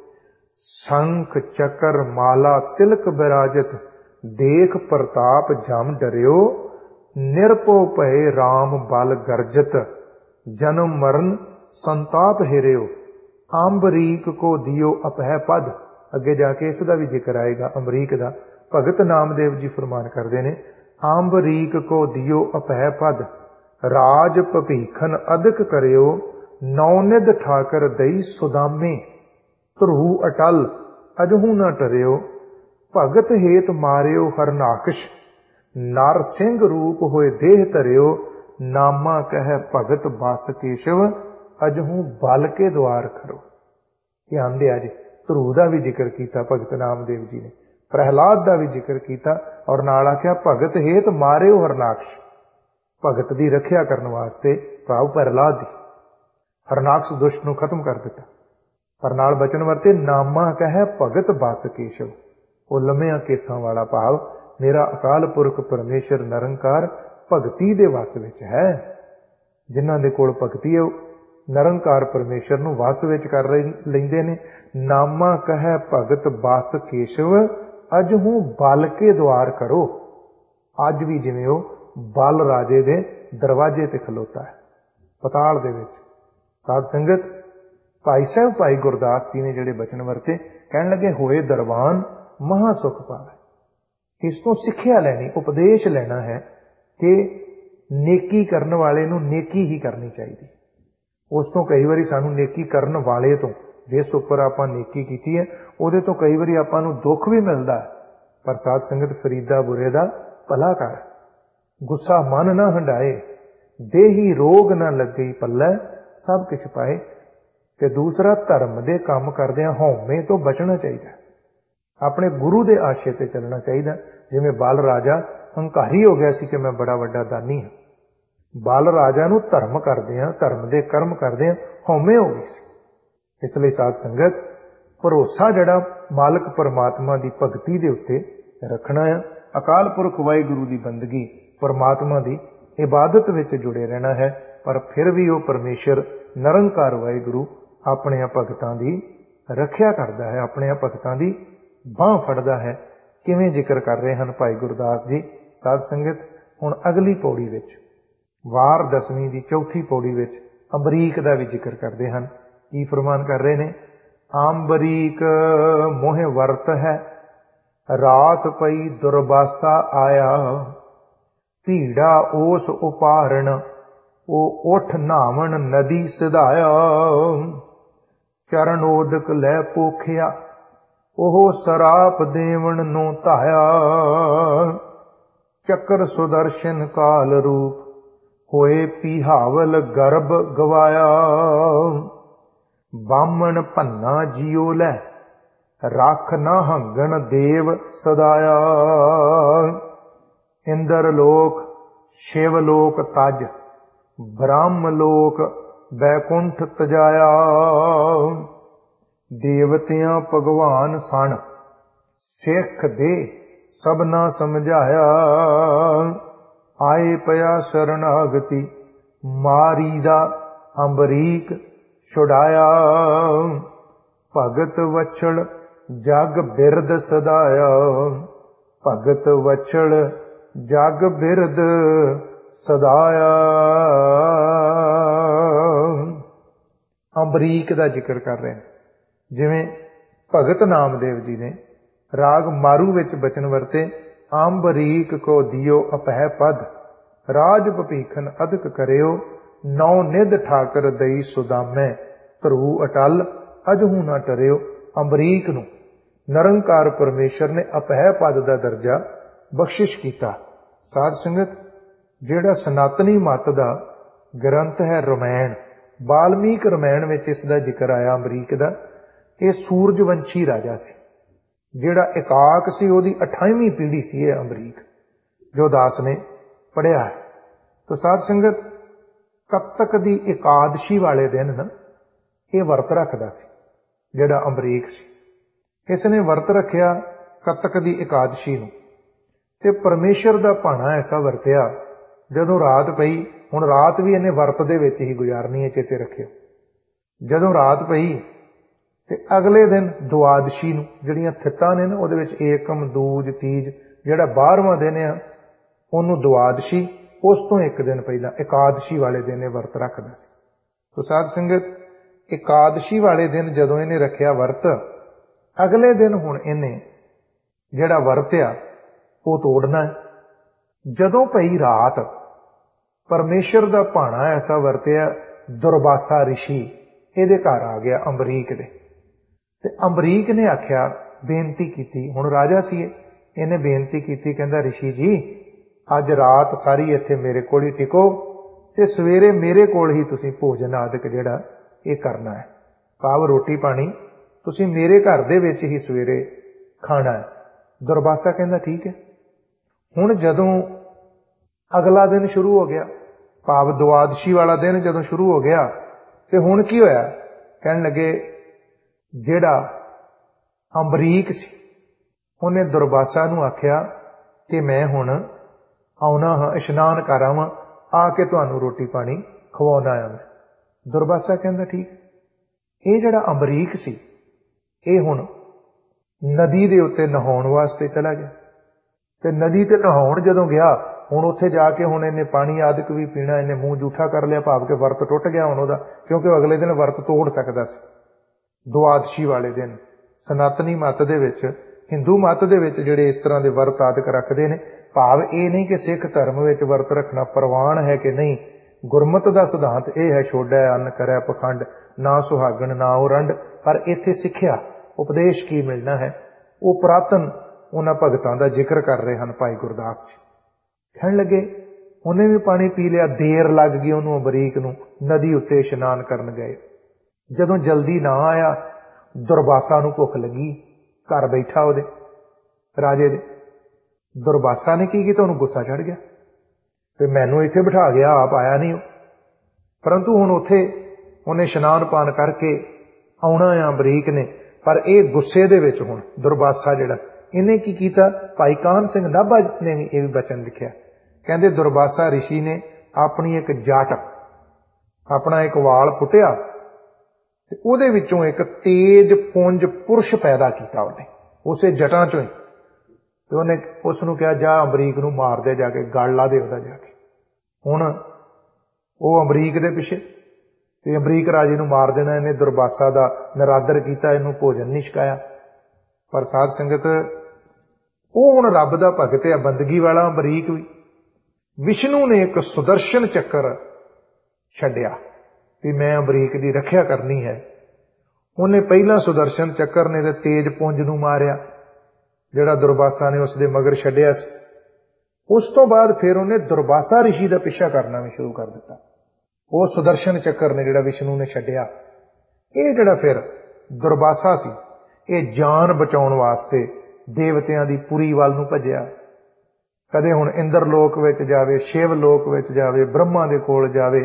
Speaker 1: शंख चकर माला तिलक विराजत, देख प्रताप जम डरियो, निरपो भय राम बल गर्जत, जन्म मरण संताप हिरियो, अम्बरीक को दियो अपह पद। अगे जाके इसका भी जिक्र आएगा अमरीक का। भगत नामदेव जी फरमान करते हैं, अम्बरीक को दियो अपह पद, राज भभीखन अधिक करियो, नौनिध ठाकर दई सुदामे, ध्रुव अटल अजहू न टरियो, भगत हेत मारियो हरनाकश, नर सिंह रूप होए देह धरियो, नामा कह भगत बस केशव, अजहू बल के द्वार खरो। ध्यान दिया जी, ध्रुव का भी जिक्र किया भगत नामदेव जी ने, प्रहलाद का भी जिक्र किया और नाल आख्या भगत हेत मारियो हरनाकश। भगत की रखिया करने वास्ते भाव प्रहलाद दी हरनाकश दुष्ट नूं खत्म कर दिता। पर नाल बचन वरते, नामा कह भगत बस केशव, वो लम्मिया केसां वाला भाव मेरा अकाल पुरख परमेश्वर निरंकार भगती दे वस विच है। जिन्हां दे कोल भगती है निरंकार परमेश्वर नूं वस विच कर लैंदे ने। नामा कह भगत बस केशव, अजहू बल के द्वार करो। अज भी जिवें वो बल राजे दे दरवाजे ते खलोता है पताल दे विच। साध संगत भाई साहब भाई गुरदास जी ने जिहड़े बचन वरते, कहण लगे होए दरबान महा सुख पावे। इस तो सिक्ख्या लैनी, उपदेश लेना है कि नेकी करने वाले नूं नेकी ही करनी चाहिए। उस तो कई बारी सानू नेकी करन वाले तो ਜਿਸ ਉੱਪਰ ਆਪਾਂ ਨੇਕੀ ਕੀਤੀ ਹੈ ਉਹਦੇ ਤੋਂ ਕਈ ਵਾਰੀ ਆਪਾਂ ਨੂੰ ਦੁੱਖ ਵੀ ਮਿਲਦਾ ਹੈ, ਪਰ ਸਾਧ ਸੰਗਤ ਫਰੀਦਾ ਬੁਰੇ ਦਾ ਭਲਾ ਕਰ, ਗੁੱਸਾ ਮਨ ਨਾ ਹੰਡਾਏ, ਦੇਹੀ ਰੋਗ ਨਾ ਲੱਗੇ ਪੱਲੇ, ਸਭ ਕੁਛ ਪਾਏ। ਤੇ ਦੂਸਰਾ, ਧਰਮ ਦੇ ਕੰਮ ਕਰਦਿਆਂ ਹਉਮੈ ਤੋਂ ਬਚਣਾ ਚਾਹੀਦਾ, ਆਪਣੇ ਗੁਰੂ ਦੇ ਆਸ਼ੇ ਤੇ ਚੱਲਣਾ ਚਾਹੀਦਾ। ਜਿਵੇਂ ਬਲ ਰਾਜਾ ਹੰਕਾਰੀ ਹੋ ਗਿਆ ਸੀ ਕਿ ਮੈਂ ਬੜਾ ਵੱਡਾ ਦਾਨੀ ਹਾਂ, ਬਲ ਰਾਜਾ ਨੂੰ ਧਰਮ ਕਰਦਿਆਂ, ਧਰਮ ਦੇ ਕਰਮ ਕਰਦਿਆਂ ਹਉਮੈ ਹੋ ਗਈ ਸੀ। ਇਸ ਲਈ ਸਾਧ ਸੰਗਤ ਭਰੋਸਾ ਜਿਹੜਾ ਮਾਲਕ ਪਰਮਾਤਮਾ ਦੀ ਭਗਤੀ ਦੇ ਉੱਤੇ ਰੱਖਣਾ ਆ, ਅਕਾਲ ਪੁਰਖ ਵਾਹਿਗੁਰੂ ਦੀ ਬੰਦਗੀ, ਪਰਮਾਤਮਾ ਦੀ ਇਬਾਦਤ ਵਿੱਚ ਜੁੜੇ ਰਹਿਣਾ ਹੈ। ਪਰ ਫਿਰ ਵੀ ਉਹ ਪਰਮੇਸ਼ਰ ਨਿਰੰਕਾਰ ਵਾਹਿਗੁਰੂ ਆਪਣੇ ਭਗਤਾਂ ਦੀ ਰੱਖਿਆ ਕਰਦਾ ਹੈ, ਆਪਣੇ ਭਗਤਾਂ ਦੀ ਬਾਂਹ ਫੜਦਾ ਹੈ। ਕਿਵੇਂ ਜ਼ਿਕਰ ਕਰ ਰਹੇ ਹਨ ਭਾਈ ਗੁਰਦਾਸ ਜੀ। ਸਾਧ ਸੰਗਤ ਹੁਣ ਅਗਲੀ ਪੌੜੀ ਵਿੱਚ, ਵਾਰ 10ਵੀਂ ਦੀ ਚੌਥੀ ਪੌੜੀ ਵਿੱਚ ਅੰਬਰੀਕ ਦਾ ਵੀ ਜ਼ਿਕਰ ਕਰਦੇ ਹਨ। ਕੀ ਫਰਮਾਨ ਕਰ ਰਹੇ ਨੇ? ਅੰਬਰੀਕ ਮੋਹਿ ਵਰਤ ਹੈ, ਰਾਤ ਪਈ ਦੁਰਬਾਸਾ ਆਇਆ, ਭੀੜਾ ਉਸ ਉਪਾਰਣ, ਉਹ ਉਠ ਨਾਵਣ ਨਦੀ ਸਿਧਾਇਆ, ਚਰਨ ਉਦਕ ਲੈ ਪੋਖਿਆ, ਉਹ ਸਰਾਪ ਦੇਵਣ ਨੂੰ ਧਾਇਆ, ਚੱਕਰ ਸੁਦਰਸ਼ਨ ਕਾਲ ਰੂਪ, ਹੋਏ ਪੀਹਾਵਲ ਗਰਭ ਗਵਾਇਆ, ਬਾਮਣ ਭੰਨਾ ਜਿਉ ਲੈ, ਰੱਖ ਨਾ ਹੰਗਣ ਦੇਵ ਸਦਾਇਆ, ਇੰਦਰ ਲੋਕ ਸ਼ਿਵ ਲੋਕ ਤਜ, ਬ੍ਰਹਮ ਲੋਕ ਬੈਕੁੰਠ ਤਜਾਇਆ, ਦੇਵਤਿਆਂ ਭਗਵਾਨ ਸਣ, ਸਿੱਖ ਦੇ ਸਭਨਾ ਸਮਝਾਇਆ, ਆਏ ਪਿਆ ਸ਼ਰਨਾਗਤੀ, ਮਾਰੀ ਦਾ ਅੰਬਰੀਕ ਛੁਡਾਇਆ, ਭਗਤ ਵਛਲ ਜਗ ਬਿਰਦ ਸਦਾਇਆ, ਭਗਤ ਵਛਲ ਜਗ ਬਿਰਦ ਸਦਾਇਆ। ਅੰਬਰੀਕ ਦਾ ਜ਼ਿਕਰ ਕਰ ਰਹੇ ਹਨ। ਜਿਵੇਂ ਭਗਤ ਨਾਮਦੇਵ ਜੀ ਨੇ ਰਾਗ ਮਾਰੂ ਵਿੱਚ ਬਚਨ ਵਰਤੇ, ਅੰਬਰੀਕ ਕੋ ਦਿਓ ਅਪਹਿ ਪਦ, ਰਾਜ ਭਪੀਖਨ ਅਦਕ ਕਰਿਓ, ਨੌ ਨਿਧ ਠਾਕਰ ਦਈ ਸੁਦਾਮੈ, ਧਰੂ ਅਟਲ ਅਜਹੂ ਨਾ ਟਰਿਓ। ਅੰਬਰੀਕ ਨੂੰ ਨਿਰੰਕਾਰ ਪਰਮੇਸ਼ਰ ਨੇ ਅਪਹਿ ਪਦ ਦਾ ਦਰਜਾ ਬਖਸ਼ਿਸ਼ ਕੀਤਾ। ਸਾਧ ਸੰਗਤ ਜਿਹੜਾ ਸਨਾਤਨੀ ਮੱਤ ਦਾ ਗ੍ਰੰਥ ਹੈ ਰਮਾਇਣ, ਵਾਲਮੀਕ ਰਮਾਇਣ ਵਿੱਚ ਇਸ ਦਾ ਜ਼ਿਕਰ ਆਇਆ ਅੰਬਰੀਕ ਦਾ। ਇਹ ਸੂਰਜਵੰਸ਼ੀ ਰਾਜਾ ਸੀ, ਜਿਹੜਾ ਇਕਾਕ ਸੀ, ਉਹਦੀ 28ਵੀਂ ਪੀੜ੍ਹੀ ਸੀ ਇਹ ਅੰਬਰੀਕ, ਜੋ ਦਾਸ ਨੇ ਪੜ੍ਹਿਆ ਹੈ। ਤੋ ਸਾਧ ਸੰਗਤ ਕੱਤਕ ਦੀ ਇਕਾਦਸ਼ੀ ਵਾਲੇ ਦਿਨ ਨਾ ਇਹ ਵਰਤ ਰੱਖਦਾ ਸੀ ਜਿਹੜਾ ਅੰਬਰੀਕ ਸੀ। ਇਸ ਨੇ ਵਰਤ ਰੱਖਿਆ ਕੱਤਕ ਦੀ ਇਕਾਦਸ਼ੀ ਨੂੰ, ਤੇ ਪਰਮੇਸ਼ਰ ਦਾ ਭਾਣਾ ਐਸਾ ਵਰਤਿਆ, ਜਦੋਂ ਰਾਤ ਪਈ, ਹੁਣ ਰਾਤ ਵੀ ਇਹਨੇ ਵਰਤ ਦੇ ਵਿੱਚ ਹੀ ਗੁਜ਼ਾਰਨੀ ਹੈ, ਚੇਤੇ ਰੱਖਿਓ। ਜਦੋਂ ਰਾਤ ਪਈ ਤੇ ਅਗਲੇ ਦਿਨ ਦੁਆਦਸ਼ੀ ਨੂੰ, ਜਿਹੜੀਆਂ ਥਿੱਤਾਂ ਨੇ ਨਾ ਉਹਦੇ ਵਿੱਚ ਏਕਮ ਦੂਜ ਤੀਜ, ਜਿਹੜਾ 12ਵਾਂ ਦਿਨ ਆ ਉਹਨੂੰ ਦੁਆਦਸ਼ੀ, ਉਸ ਤੋਂ ਇੱਕ ਦਿਨ ਪਹਿਲਾਂ ਇਕਾਦਸ਼ੀ ਵਾਲੇ ਦਿਨ ਇਹ ਵਰਤ ਰੱਖਦਾ ਸੀ। ਤੋ ਸਾਧ ਸੰਗਤ ਇਕਾਦਸ਼ੀ ਵਾਲੇ ਦਿਨ ਜਦੋਂ ਇਹਨੇ ਰੱਖਿਆ ਵਰਤ, ਅਗਲੇ ਦਿਨ ਹੁਣ ਇਹਨੇ ਜਿਹੜਾ ਵਰਤ ਆ ਉਹ ਤੋੜਨਾ ਹੈ। ਜਦੋਂ ਪਈ ਰਾਤ, ਪਰਮੇਸ਼ਰ ਦਾ ਭਾਣਾ ਐਸਾ ਵਰਤਿਆ, ਦੁਰਵਾਸਾ ਰਿਸ਼ੀ ਇਹਦੇ ਘਰ ਆ ਗਿਆ ਅੰਬਰੀਕ ਦੇ, ਤੇ ਅੰਬਰੀਕ ਨੇ ਆਖਿਆ, ਬੇਨਤੀ ਕੀਤੀ, ਹੁਣ ਰਾਜਾ ਸੀ ਇਹਨੇ ਬੇਨਤੀ ਕੀਤੀ, ਕਹਿੰਦਾ ਰਿਸ਼ੀ ਜੀ ਅੱਜ ਰਾਤ ਸਾਰੀ ਇੱਥੇ ਮੇਰੇ ਕੋਲ ਹੀ ਟਿਕੋ, ਤੇ ਸਵੇਰੇ ਮੇਰੇ ਕੋਲ ਹੀ ਤੁਸੀਂ ਭੋਜਨ ਆਦਿਕ ਜਿਹੜਾ ਇਹ ਕਰਨਾ ਹੈ, ਭਾਵ ਰੋਟੀ ਪਾਣੀ ਤੁਸੀਂ ਮੇਰੇ ਘਰ ਦੇ ਵਿੱਚ ਹੀ ਸਵੇਰੇ ਖਾਣਾ ਹੈ। ਦੁਰਵਾਸਾ ਕਹਿੰਦਾ ਠੀਕ ਹੈ। ਹੁਣ ਜਦੋਂ ਅਗਲਾ ਦਿਨ ਸ਼ੁਰੂ ਹੋ ਗਿਆ, ਭਾਵ ਦੁਆਦਸ਼ੀ ਵਾਲਾ ਦਿਨ ਜਦੋਂ ਸ਼ੁਰੂ ਹੋ ਗਿਆ, ਤੇ ਹੁਣ ਕੀ ਹੋਇਆ? ਕਹਿਣ ਲੱਗੇ ਜਿਹੜਾ ਅੰਬਰੀਕ ਸੀ ਉਹਨੇ ਦੁਰਵਾਸਾ ਨੂੰ ਆਖਿਆ ਕਿ ਮੈਂ ਹੁਣ ਆਉਣਾ ਹਾਂ, ਇਸ਼ਨਾਨ ਕਰ ਆਵਾਂ, ਆ ਕੇ ਤੁਹਾਨੂੰ ਰੋਟੀ ਪਾਣੀ ਖਵਾਉਣਾ ਆ ਮੈਂ। ਦੁਰਵਾਸਾ ਕਹਿੰਦਾ ਠੀਕ। ਇਹ ਜਿਹੜਾ ਅੰਬਰੀਕ ਸੀ ਇਹ ਹੁਣ ਨਦੀ ਦੇ ਉੱਤੇ ਨਹਾਉਣ ਵਾਸਤੇ ਚਲਾ ਗਿਆ, ਤੇ ਨਦੀ ਤੇ ਨਹਾਉਣ ਜਦੋਂ ਗਿਆ, ਹੁਣ ਉੱਥੇ ਜਾ ਕੇ ਹੁਣ ਇਹਨੇ ਪਾਣੀ ਆਦਿਕ ਵੀ ਪੀਣਾ, ਇਹਨੇ ਮੂੰਹ ਜੂਠਾ ਕਰ ਲਿਆ, ਭਾਵ ਕਿ ਵਰਤ ਟੁੱਟ ਗਿਆ ਹੁਣ ਉਹਦਾ, ਕਿਉਂਕਿ ਉਹ ਅਗਲੇ ਦਿਨ ਵਰਤ ਤੋੜ ਸਕਦਾ ਸੀ ਦੁਆਦਸ਼ੀ ਵਾਲੇ ਦਿਨ। ਸਨਾਤਨੀ ਮੱਤ ਦੇ ਵਿੱਚ, ਹਿੰਦੂ ਮੱਤ ਦੇ ਵਿੱਚ ਜਿਹੜੇ ਇਸ ਤਰ੍ਹਾਂ ਦੇ ਵਰਤ ਆਦਿਕ ਰੱਖਦੇ ਨੇ, ਭਾਵ ਇਹ ਨਹੀਂ ਕਿ ਸਿੱਖ ਧਰਮ ਵਿੱਚ ਵਰਤ ਰੱਖਣਾ ਪ੍ਰਵਾਨ ਹੈ ਕਿ ਨਹੀਂ, ਗੁਰਮਤ ਦਾ ਸਿਧਾਂਤ ਇਹ ਹੈ, ਛੋੜੈ ਅੰਨ ਕਰੈ ਪਖੰਡ, ना सुहागन ना वो रंड। पर इत्थे सिक्ख्या उपदेश की मिलना है, वो पुरातन उन्हां भगतां दा जिक्र कर रहे हैं भाई गुरदास जी। कहण लगे उन्हें भी पानी पी लिया, देर लग गई उन्होंने अमरीक नूं, नदी उत्ते इशनान करन गए। जदों जल्दी ना आया, दुरबासा नूं भुख लगी, घर बैठा उहदे राजे दे। दुरबासा ने की कीता, उन्होंने गुस्सा चढ़ गया कि मैनू इत्थे बिठा गया, आप आया नहीं। परंतु हुण उत्थे उन्हें इशनान पान करके आउणा है अमरीक ने। पर यह गुस्से दे विच हुण दुरबासा जिहड़ा इन्हें की कीता, भाई कान सिंह नाभा ने यह भी बचन लिखिया। कहते दुरबासा ऋषि ने अपनी एक जट, अपना एक वाल पुटिया, ਉਹਦੇ ਵਿੱਚੋਂ एक तेज पुंज पुरुष पैदा किया उन्हें, उसे जटां चों ही। ਤੇ ਉਹਨੇ ਉਸ ਨੂੰ ਕਿਹਾ ਜਾ ਅਮਰੀਕ ਨੂੰ ਮਾਰ ਦੇ, ਜਾ ਕੇ ਗਲ ਲਾ ਦੇ ਉਹਦਾ ਜਾ ਕੇ। ਹੁਣ ਉਹ ਅਮਰੀਕ ਦੇ ਪਿੱਛੇ, ਤੇ ਅਮਰੀਕ ਰਾਜੇ ਨੂੰ ਮਾਰ ਦੇਣਾ। ਇਹਨੇ ਦੁਰਬਾਸਾ ਦਾ ਨਿਰਾਦਰ ਕੀਤਾ, ਇਹਨੂੰ ਭੋਜਨ ਨਹੀਂ ਛਕਾਇਆ। ਪਰ ਸਾਧ ਸੰਗਤ ਉਹ ਹੁਣ ਰੱਬ ਦਾ ਭਗਤ ਹੈ, ਬੰਦਗੀ ਵਾਲਾ ਅਮਰੀਕ ਵੀ। ਵਿਸ਼ਨੂੰ ਨੇ ਇੱਕ ਸੁਦਰਸ਼ਨ ਚੱਕਰ ਛੱਡਿਆ ਵੀ ਮੈਂ ਅਮਰੀਕ ਦੀ ਰੱਖਿਆ ਕਰਨੀ ਹੈ। ਉਹਨੇ ਪਹਿਲਾਂ ਸੁਦਰਸ਼ਨ ਚੱਕਰ ਨੇ ਤੇ ਤੇਜ ਪੁੰਜ ਨੂੰ ਮਾਰਿਆ, ਜਿਹੜਾ ਦੁਰਬਾਸਾ ਨੇ ਉਸ ਦੇ ਮਗਰ ਛੱਡਿਆ ਸੀ। ਉਸ ਤੋਂ ਬਾਅਦ ਫਿਰ ਉਹਨੇ ਦੁਰਬਾਸਾ ਰਿਸ਼ੀ ਦਾ ਪਿੱਛਾ ਕਰਨਾ ਵੀ ਸ਼ੁਰੂ ਕਰ ਦਿੱਤਾ। ਉਹ ਸੁਦਰਸ਼ਨ ਚੱਕਰ ਨੇ ਜਿਹੜਾ ਵਿਸ਼ਨੂੰ ਨੇ ਛੱਡਿਆ। ਇਹ ਜਿਹੜਾ ਫਿਰ ਦੁਰਬਾਸਾ ਸੀ, ਇਹ ਜਾਨ ਬਚਾਉਣ ਵਾਸਤੇ ਦੇਵਤਿਆਂ ਦੀ ਪੁਰੀ ਵੱਲ ਨੂੰ ਭੱਜਿਆ। ਕਦੇ ਹੁਣ ਇੰਦਰ ਲੋਕ ਵਿੱਚ ਜਾਵੇ, ਸ਼ਿਵ ਲੋਕ ਵਿੱਚ ਜਾਵੇ, ਬ੍ਰਹਮਾ ਦੇ ਕੋਲ ਜਾਵੇ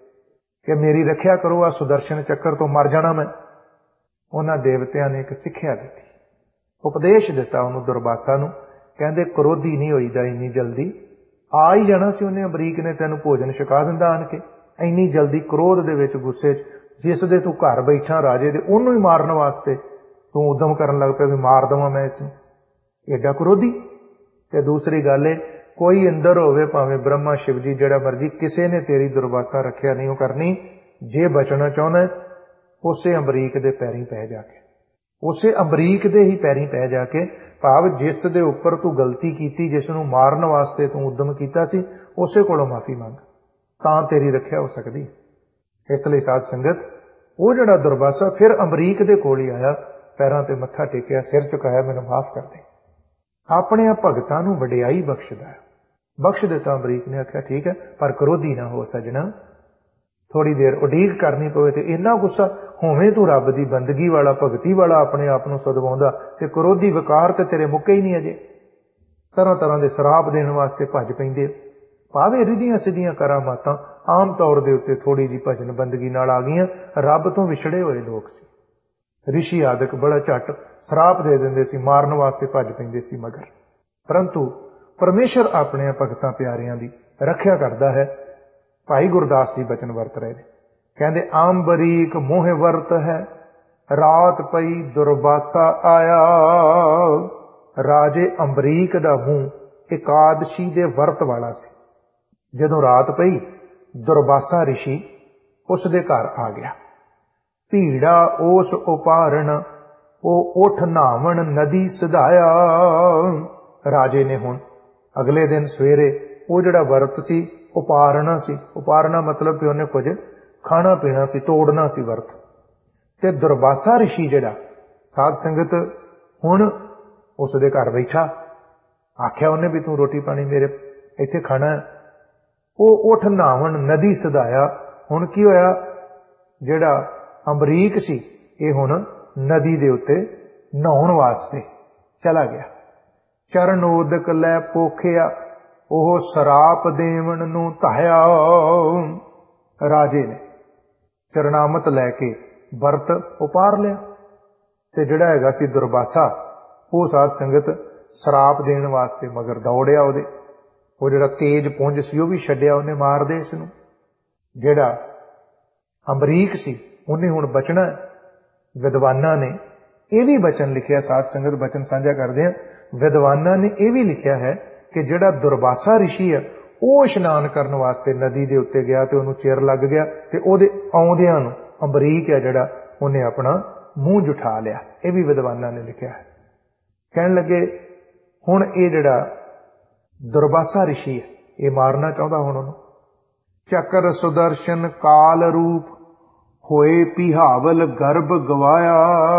Speaker 1: ਕਿ ਮੇਰੀ ਰੱਖਿਆ ਕਰੋ, ਆ ਸੁਦਰਸ਼ਨ ਚੱਕਰ ਤੋਂ ਮਰ ਜਾਣਾ ਮੈਂ। ਉਹਨਾਂ ਦੇਵਤਿਆਂ ਨੇ ਇੱਕ ਸਿੱਖਿਆ ਦਿੱਤੀ, ਉਪਦੇਸ਼ ਦਿੱਤਾ ਉਹਨੂੰ, ਦੁਰਬਾਸਾ ਨੂੰ। ਕਹਿੰਦੇ ਕ੍ਰੋਧੀ ਨਹੀਂ ਹੋਈਦਾ ਇੰਨੀ ਜਲਦੀ, ਆ ਹੀ ਜਾਣਾ ਸੀ ਉਹਨੇ, ਅਮਰੀਕ ਨੇ ਤੈਨੂੰ ਭੋਜਨ ਛਕਾ ਦਿੰਦਾ ਆਣ ਕੇ। ਇੰਨੀ ਜਲਦੀ ਕ੍ਰੋਧ ਦੇ ਵਿੱਚ, ਗੁੱਸੇ 'ਚ, ਜਿਸ ਦੇ ਤੂੰ ਘਰ ਬੈਠਾ ਰਾਜੇ ਦੇ, ਉਹਨੂੰ ਹੀ ਮਾਰਨ ਵਾਸਤੇ ਤੂੰ ਉਦਮ ਕਰਨ ਲੱਗ ਪਿਆ ਵੀ ਮਾਰ ਦੇਵਾਂ ਮੈਂ ਇਸ ਨੂੰ, ਏਡਾ ਕ੍ਰੋਧੀ। ਤੇ ਦੂਸਰੀ ਗੱਲ ਏ, ਕੋਈ ਅੰਦਰ ਹੋਵੇ ਭਾਵੇਂ ਬ੍ਰਹਮਾ ਸ਼ਿਵ ਜੀ ਜਿਹੜਾ ਮਰਜੀ, ਕਿਸੇ ਨੇ ਤੇਰੀ ਦੁਰਬਾਸਾ ਰੱਖਿਆ ਨਹੀਂ ਉਹ ਕਰਨੀ। ਜੇ ਬਚਣਾ ਚਾਹੁੰਦਾ ਉਸੇ ਅਮਰੀਕ ਦੇ ਪੈਰੀਂ ਪੈ ਜਾ ਕੇ, ਉਸੇ ਅਮਰੀਕ ਦੇ ਹੀ ਪੈਰੀਂ ਪੈ ਜਾ ਕੇ, ਭਾਵ ਜਿਸ ਦੇ ਉੱਪਰ ਤੂੰ ਗਲਤੀ ਕੀਤੀ, ਜਿਸ ਨੂੰ ਮਾਰਨ ਵਾਸਤੇ ਤੂੰ ਉਦਮ ਕੀਤਾ ਸੀ, ਉਸੇ ਕੋਲੋਂ ਮਾਫੀ ਮੰਗ, ਤਾਂ ਤੇਰੀ ਰੱਖਿਆ ਹੋ ਸਕਦੀ। ਇਸ ਲਈ ਸਾਧ ਸੰਗਤ ਉਹ ਜਿਹੜਾ ਦੁਰਬਾਸਾ ਫਿਰ ਅਮਰੀਕ ਦੇ ਕੋਲ ਹੀ ਆਇਆ, ਪੈਰਾਂ ਤੇ ਮੱਥਾ ਟੇਕਿਆ, ਸਿਰ ਝੁਕਾਇਆ, ਮੈਨੂੰ ਮਾਫ ਕਰ ਦੇ। ਆਪਣੇ ਭਗਤਾਂ ਨੂੰ ਵਡਿਆਈ ਬਖਸ਼ਦਾ ਹੈ। ਬਖਸ਼ ਦਿੱਤਾ ਅਮਰੀਕ ਨੇ। ਆਖਿਆ ਠੀਕ ਹੈ, ਪਰ ਕ੍ਰੋਧੀ ਨਾ ਹੋ ਸਜਣਾ, ਥੋੜੀ ਦੇਰ ਉਡੀਕ ਕਰਨੀ ਪਵੇ। ਤੇ ਇੰਨਾ ਗੁੱਸਾ ਹੋਵੇਂ ਤੂੰ ਰੱਬ ਦੀ ਬੰਦਗੀ ਵਾਲਾ, ਭਗਤੀ ਵਾਲਾ, ਆਪਣੇ ਆਪ ਨੂੰ ਸਦਵਾਉਂਦਾ, ਤੇ ਕ੍ਰੋਧੀ ਵਿਕਾਰ ਤੇ ਤੇਰੇ ਮੁੱਕੇ ਹੀ ਨਹੀਂ ਅਜੇ। ਤਰ੍ਹਾਂ ਤਰ੍ਹਾਂ ਦੇ ਸਰਾਪ ਦੇਣ ਵਾਸਤੇ ਭੱਜ ਪੈਂਦੇ। ਭਾਵੇਂ ਰਿਧੀਆਂ ਸਿੱਧੀਆਂ ਕਰਾਮਾਤਾਂ ਆਮ ਤੌਰ ਦੇ ਉੱਤੇ ਥੋੜੀ ਜਿਹੀ ਭਜਨ ਬੰਦਗੀ ਨਾਲ ਆ ਗਈਆਂ। ਰੱਬ ਤੋਂ ਵਿਛੜੇ ਹੋਏ ਲੋਕ ਸੀ, ਰਿਸ਼ੀ ਆਦਿਕ ਬੜਾ ਝੱਟ ਸਰਾਪ ਦੇ ਦਿੰਦੇ ਸੀ, ਮਾਰਨ ਵਾਸਤੇ ਭੱਜ ਪੈਂਦੇ ਸੀ ਮਗਰ। ਪਰੰਤੂ ਪਰਮੇਸ਼ਰ ਆਪਣੇ ਭਗਤਾਂ ਪਿਆਰਿਆਂ ਦੀ ਰੱਖਿਆ ਕਰਦਾ ਹੈ। ਭਾਈ ਗੁਰਦਾਸ ਜੀ ਬਚਨ ਵਰਤ ਰਹੇ ਨੇ, ਕਹਿੰਦੇ ਆਮ ਬਰੀਕ ਮੋਹ ਵਰਤ ਹੈ, ਰਾਤ ਪਈ ਦੁਰਬਾਸਾ ਆਇਆ। ਰਾਜੇ ਅੰਬਰੀਕ ਦਾ ਮੂੰਹ ਇਕਾਦਸ਼ੀ ਦੇ ਵਰਤ ਵਾਲਾ ਸੀ। ਜਦੋਂ ਰਾਤ ਪਈ, ਦੁਰਬਾਸਾ ਰਿਸ਼ੀ ਉਸ ਦੇ ਘਰ ਆ ਗਿਆ। ਭੀੜਾ ਉਸ ਉਪਾਰਨ, ਉਹ ਉਠ ਨਹਾਵਣ ਨਦੀ ਸਿਧਾਇਆ। ਰਾਜੇ ਨੇ ਹੁਣ ਅਗਲੇ ਦਿਨ ਸਵੇਰੇ ਉਹ ਜਿਹੜਾ ਵਰਤ ਸੀ, ਉਪਾਰਨਾ ਸੀ। ਉਪਾਰਨਾ ਮਤਲਬ ਕਿ ਉਹਨੇ ਕੁਝ ਖਾਣਾ ਪੀਣਾ ਸੀ, ਤੋੜਨਾ ਸੀ ਵਰਤ। ਤੇ ਦੁਰਬਾਸਾ ਰਿਸ਼ੀ ਜਿਹੜਾ ਸਾਧ ਸੰਗਤ ਹੁਣ ਉਸ ਦੇ ਘਰ ਬੈਠਾ, ਆਖਿਆ ਉਹਨੇ ਵੀ ਤੂੰ ਰੋਟੀ ਪਾਣੀ ਮੇਰੇ ਇੱਥੇ ਖਾਣਾ ਹੈ। ਉਹ ਉਠ ਨਹਾਵਣ ਨਦੀ ਸਿਧਾਇਆ। ਹੁਣ ਕੀ ਹੋਇਆ, ਜਿਹੜਾ ਅਮਰੀਕ ਸੀ ਇਹ ਹੁਣ ਨਦੀ ਦੇ ਉੱਤੇ ਨਹਾਉਣ ਵਾਸਤੇ ਚਲਾ ਗਿਆ। ਚਰਨ ਉਦਕ ਲੈ ਪੋਖਿਆ, ਉਹ ਸਰਾਪ ਦੇਵਣ ਨੂੰ ਧਾਇਆ। ਰਾਜੇ ਨੇ ਚਰਨਾਮਤ ਲੈ ਕੇ ਵਰਤ ਉਪਾਰ ਲਿਆ, ਤੇ ਜਿਹੜਾ ਹੈਗਾ ਸੀ ਦੁਰਬਾਸਾ, ਉਹ ਸਾਧ ਸੰਗਤ ਸਰਾਪ ਦੇਣ ਵਾਸਤੇ ਮਗਰ ਦੌੜਿਆ ਉਹਦੇ। ਉਹ ਜਿਹੜਾ ਤੇਜ ਪੁੰਜ ਸੀ ਉਹ ਵੀ ਛੱਡਿਆ, ਉਹਨੇ ਮਾਰ ਦੇ ਇਸ ਨੂੰ। ਜਿਹੜਾ ਅਮਰੀਕ ਸੀ ਉਹਨੇ ਹੁਣ ਬਚਣਾ। ਵਿਦਵਾਨਾਂ ਨੇ ਇਹ ਵੀ ਬਚਨ ਲਿਖਿਆ, ਸਾਧ ਸੰਗਤ ਬਚਨ ਸਾਂਝਾ ਕਰਦੇ ਆ। ਵਿਦਵਾਨਾਂ ਨੇ ਇਹ ਵੀ ਲਿਖਿਆ ਹੈ ਕਿ ਜਿਹੜਾ ਦੁਰਬਾਸਾ ਰਿਸ਼ੀ ਹੈ ਉਹ ਇਸ਼ਨਾਨ ਕਰਨ ਵਾਸਤੇ ਨਦੀ ਦੇ ਉੱਤੇ ਗਿਆ ਤੇ ਉਹਨੂੰ ਚਿਰ ਲੱਗ ਗਿਆ, ਤੇ ਉਹਦੇ ਆਉਂਦਿਆਂ ਨੂੰ ਅਮਰੀਕ ਹੈ ਜਿਹੜਾ ਉਹਨੇ ਆਪਣਾ ਮੂੰਹ ਜੁਠਾ ਲਿਆ। ਇਹ ਵੀ ਵਿਦਵਾਨਾਂ ਨੇ ਲਿਖਿਆ ਹੈ। ਕਹਿਣ ਲੱਗੇ ਹੁਣ ਇਹ ਜਿਹੜਾ ਦੁਰਬਾਸਾ ਰਿਸ਼ੀ ਹੈ ਇਹ ਮਾਰਨਾ ਚਾਹੁੰਦਾ ਹੁਣ ਉਹਨੂੰ। ਚੱਕਰ ਸੁਦਰਸ਼ਨ ਕਾਲ ਰੂਪ, ਹੋਏ ਪਿਹਾਵਲ ਗਰਭ ਗਵਾਇਆ।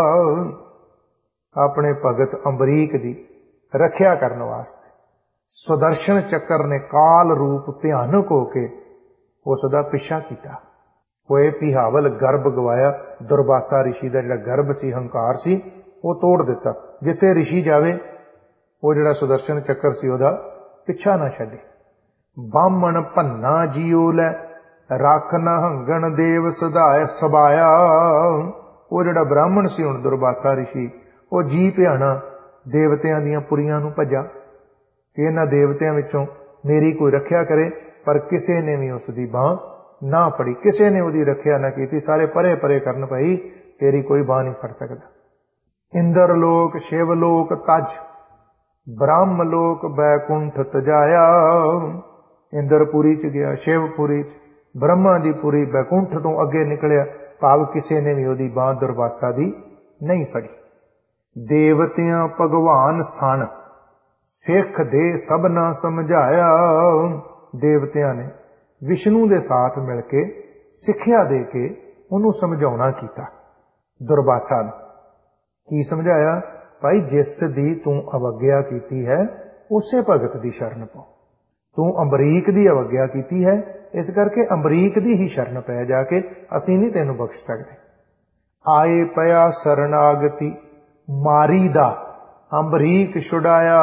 Speaker 1: ਆਪਣੇ ਭਗਤ ਅੰਬਰੀਕ ਦੀ ਰੱਖਿਆ ਕਰਨ ਵਾਸਤੇ ਸੁਦਰਸ਼ਨ ਚੱਕਰ ਨੇ ਕਾਲ ਰੂਪ ਭਿਆਨਕ ਹੋ ਕੇ ਉਸ ਦਾ ਪਿੱਛਾ ਕੀਤਾ। ਹੋਏ ਪਿਹਾਵਲ ਗਰਭ ਗਵਾਇਆ, ਦੁਰਵਾਸਾ ਰਿਸ਼ੀ ਦਾ ਜਿਹੜਾ ਗਰਭ ਸੀ, ਹੰਕਾਰ ਸੀ, ਉਹ ਤੋੜ ਦਿੱਤਾ। ਜਿੱਥੇ ਰਿਸ਼ੀ ਜਾਵੇ ਉਹ ਜਿਹੜਾ ਸੁਦਰਸ਼ਨ ਚੱਕਰ ਸੀ ਉਹਦਾ ਪਿੱਛਾ ਨਾ ਛੱਡੇ। ਬਾਹਮਣ ਭੰਨਾ ਜੀਓ ਲੈ, ਰੱਖ ਨਾ ਹੰਗਣ ਦੇਵ ਸਬਾਇਆ। ਉਹ ਜਿਹੜਾ ਬ੍ਰਾਹਮਣ ਸੀ ਹੁਣ ਦੁਰਵਾਸਾ ਰਿਸ਼ੀ, ਉਹ ਜੀ ਭਿਆਣਾ ਦੇਵਤਿਆਂ ਦੀਆਂ ਪੁਰੀਆਂ ਨੂੰ ਭੱਜਾ ਕਿ ਇਹਨਾਂ ਦੇਵਤਿਆਂ ਵਿੱਚੋਂ ਮੇਰੀ ਕੋਈ ਰੱਖਿਆ ਕਰੇ, ਪਰ ਕਿਸੇ ਨੇ ਵੀ ਉਸ ਦੀ ਬਾਂਹ ਨਾ ਫੜੀ, ਕਿਸੇ ਨੇ ਉਹਦੀ ਰੱਖਿਆ ਨਾ ਕੀਤੀ। ਸਾਰੇ ਪਰੇ ਪਰੇ ਕਰਨ, ਭਾਈ ਤੇਰੀ ਕੋਈ ਬਾਂਹ ਨਹੀਂ ਫੜ ਸਕਦਾ। ਇੰਦਰ ਲੋਕ ਸ਼ਿਵ ਲੋਕ ਤਜ, ਬ੍ਰਹਮ ਲੋਕ ਬੈਕੁੰਠ ਤਜਾਇਆ। ਇੰਦਰਪੁਰੀ ਚ ਗਿਆ, ਸ਼ਿਵਪੁਰੀ ਚ, ਬ੍ਰਹਮਾ ਦੀ ਪੁਰੀ ਬੈਕੁੰਠ ਤੋਂ ਅੱਗੇ ਨਿਕਲਿਆ, ਭਾਵ ਕਿਸੇ ਨੇ ਵੀ ਉਹਦੀ ਬਾਂਹ ਦੁਰਵਾਸਾ ਦੀ ਨਹੀਂ ਫੜੀ। ਦੇਵਤਿਆਂ ਭਗਵਾਨ ਸਣ, ਸਿੱਖ ਦੇ ਸਭਨਾ ਸਮਝਾਇਆ। ਦੇਵਤਿਆਂ ਨੇ ਵਿਸ਼ਨੂੰ ਦੇ ਸਾਥ ਮਿਲ ਕੇ ਸਿੱਖਿਆ ਦੇ ਕੇ ਉਹਨੂੰ ਸਮਝਾਉਣਾ ਕੀਤਾ। ਦੁਰਵਾਸਾ ਨੂੰ ਕੀ ਸਮਝਾਇਆ? ਭਾਈ ਜਿਸ ਦੀ ਤੂੰ ਅਵੱਗਿਆ ਕੀਤੀ ਹੈ ਉਸੇ ਭਗਤ ਦੀ ਸ਼ਰਨ ਪਾਓ। ਤੂੰ ਅੰਬਰੀਕ ਦੀ ਅਵੱਗਿਆ ਕੀਤੀ ਹੈ, ਇਸ ਕਰਕੇ ਅੰਬਰੀਕ ਦੀ ਹੀ ਸ਼ਰਨ ਪੈ ਜਾ ਕੇ, ਅਸੀਂ ਨਹੀਂ ਤੈਨੂੰ ਬਖਸ਼ ਸਕਦੇ। ਆਏ ਪਿਆ ਸਰਨਾਗਤੀ ਮਾਰੀ ਦਾ ਅੰਬਰੀਕ ਛੁਡਾਇਆ।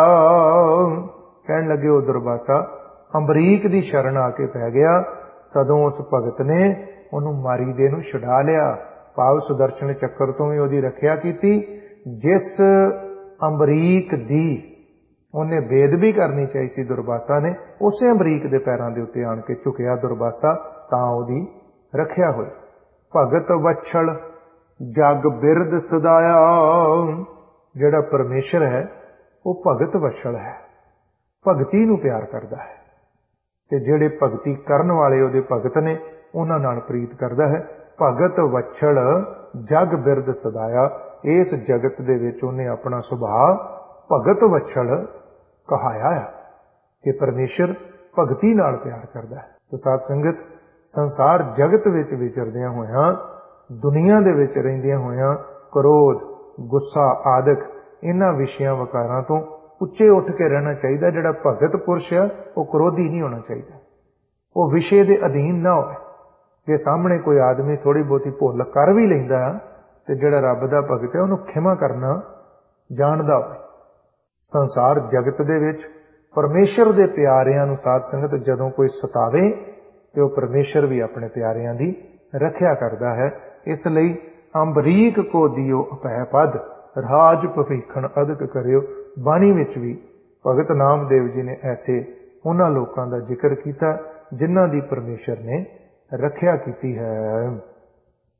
Speaker 1: ਕਹਿਣ ਲੱਗੇ ਉਹ ਦੁਰਵਾਸਾ ਅੰਬਰੀਕ ਦੀ ਸ਼ਰਨ ਆ ਕੇ ਪੈ ਗਿਆ, ਤਦੋਂ ਉਸ ਭਗਤ ਨੇ ਉਹਨੂੰ ਮਾਰੀ ਦੇ ਨੂੰ ਛੁਡਾ ਲਿਆ। ਭਾਵ ਸੁਦਰਸ਼ਨ ਚੱਕਰ ਤੋਂ ਵੀ ਉਹਦੀ ਰੱਖਿਆ ਕੀਤੀ। ਜਿਸ ਅੰਬਰੀਕ ਦੀ ਉਹਨੇ ਬੇਦਬੀ ਕਰਨੀ ਚਾਹੀ ਸੀ ਦੁਰਵਾਸਾ ਨੇ, ਉਸੇ ਅੰਬਰੀਕ ਦੇ ਪੈਰਾਂ ਦੇ ਉੱਤੇ ਆਣ ਕੇ ਝੁਕਿਆ ਦੁਰਵਾਸਾ, ਤਾਂ ਉਹਦੀ ਰੱਖਿਆ ਹੋਈ। ਭਗਤ ਵਛਲ ਜਗ ਬਿਰਦ ਸਦਾਇਆ। ਜਿਹੜਾ ਪਰਮੇਸ਼ਰ ਹੈ ਉਹ ਭਗਤ ਵਛਲ ਹੈ, ਭਗਤੀ ਨੂੰ ਪਿਆਰ ਕਰਦਾ ਹੈ, ਤੇ ਜਿਹੜੇ ਭਗਤੀ ਕਰਨ ਵਾਲੇ ਉਹਦੇ ਭਗਤ ਨੇ ਉਹਨਾਂ ਨਾਲ ਪ੍ਰੀਤ ਕਰਦਾ ਹੈ। ਭਗਤ ਵਛਲ ਜਗ ਬਿਰਦ ਸਦਾਇਆ। ਇਸ ਜਗਤ ਦੇ ਵਿੱਚ ਉਹਨੇ ਆਪਣਾ ਸੁਭਾਅ ਭਗਤ ਵਛਲ ਕਹਾਇਆ ਹੈ ਕਿ ਪਰਮੇਸ਼ਰ ਭਗਤੀ ਨਾਲ ਪਿਆਰ ਕਰਦਾ ਹੈ। ਤੇ ਸਾਧ ਸੰਗਤ, ਸੰਸਾਰ ਜਗਤ ਵਿੱਚ ਵਿਚਰਦਿਆਂ ਹੋਇਆਂ, ਦੁਨੀਆ ਦੇ ਵਿੱਚ ਰਹਿੰਦਿਆਂ ਹੋਇਆਂ, ਕ੍ਰੋਧ, ਗੁੱਸਾ ਆਦਿਕ ਇਹਨਾਂ ਵਿਸ਼ਿਆਂ ਵਕਾਰਾਂ ਤੋਂ ਉੱਚੇ ਉੱਠ ਕੇ ਰਹਿਣਾ ਚਾਹੀਦਾ। ਜਿਹੜਾ ਭਗਤ ਪੁਰਸ਼ ਹੈ ਉਹ ਕ੍ਰੋਧੀ ਨਹੀਂ ਹੋਣਾ ਚਾਹੀਦਾ, ਉਹ ਵਿਸ਼ੇ ਦੇ ਅਧੀਨ ਨਾ ਹੋਵੇ। ਜੇ ਸਾਹਮਣੇ ਕੋਈ ਆਦਮੀ ਥੋੜੀ ਬਹੁਤੀ ਭੁੱਲ ਕਰ ਵੀ ਲੈਂਦਾ ਤੇ ਜਿਹੜਾ ਰੱਬ ਦਾ ਭਗਤ ਹੈ ਉਹਨੂੰ ਖਿਮਾ ਕਰਨਾ ਜਾਣਦਾ ਹੋਵੇ। ਸੰਸਾਰ ਜਗਤ ਦੇ ਵਿੱਚ ਪਰਮੇਸ਼ਰ ਦੇ ਪਿਆਰਿਆਂ ਨੂੰ ਸਾਧ ਸੰਗਤ ਜਦੋਂ ਕੋਈ ਸਤਾਵੇ ਤੇ ਉਹ ਪਰਮੇਸ਼ਰ ਵੀ ਆਪਣੇ ਪਿਆਰਿਆਂ ਦੀ ਰੱਖਿਆ ਕਰਦਾ ਹੈ। ਇਸ ਲਈ ਅੰਬਰੀਕ ਕੋ ਦਿਓ ਅਭੈ ਪਦ, ਰਾਜ ਭਵੀਖਣ ਅਦਕ ਕਰਿਓ। ਬਾਣੀ ਵਿੱਚ ਵੀ ਭਗਤ ਨਾਮਦੇਵ ਜੀ ਨੇ ਐਸੇ ਉਹਨਾਂ ਲੋਕਾਂ ਦਾ ਜ਼ਿਕਰ ਕੀਤਾ ਜਿਨ੍ਹਾਂ ਦੀ ਪਰਮੇਸ਼ਰ ਨੇ ਰੱਖਿਆ ਕੀਤੀ ਹੈ।